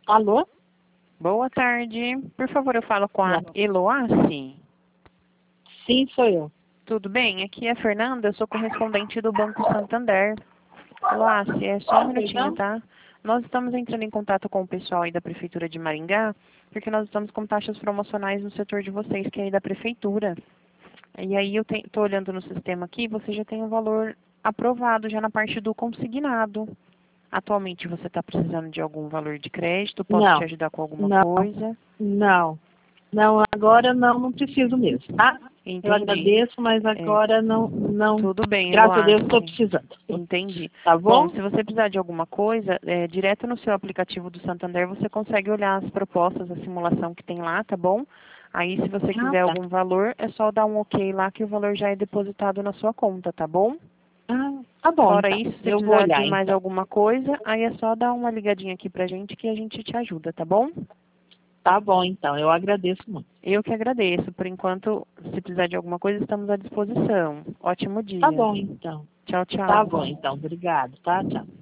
Alô? Boa tarde. Por favor, eu falo com a Não. Eloace. Sim, sou eu. Tudo bem? Aqui é a Fernanda, eu sou correspondente do Banco Santander. Eloace, é só um minutinho, Perdão? tá? Nós estamos entrando em contato com o pessoal aí da Prefeitura de Maringá, porque nós estamos com taxas promocionais no setor de vocês, que é aí da Prefeitura. E aí eu estou olhando no sistema aqui, você já tem um valor aprovado já na parte do consignado. Atualmente você está precisando de algum valor de crédito? Posso te Não, ajudar com alguma não, coisa? não. Não, agora não preciso mesmo, tá? Eu Entendi. agradeço, mas É, agora não. tudo bem, Graças a Deus estou Eloace. precisando. Entendi. Tá Bom, bom? se você precisar de alguma coisa, direto no seu aplicativo do Santander, você consegue olhar as propostas, a simulação que tem lá, tá bom? Aí, se você Ah, quiser tá. algum valor, é só dar um ok lá que o valor já é depositado na sua conta, tá bom? Ah, tá bom, Fora então. isso, se Eu vou precisar de olhar, mais então. alguma coisa, aí é só dar uma ligadinha aqui pra gente que a gente te ajuda, tá bom? Tá bom, então. Eu agradeço muito. Eu que agradeço. Por enquanto, se precisar de alguma coisa, estamos à disposição. Ótimo Tá dia. bom, então. Tchau, Tá tchau. bom, então. Obrigado, tá? Tchau.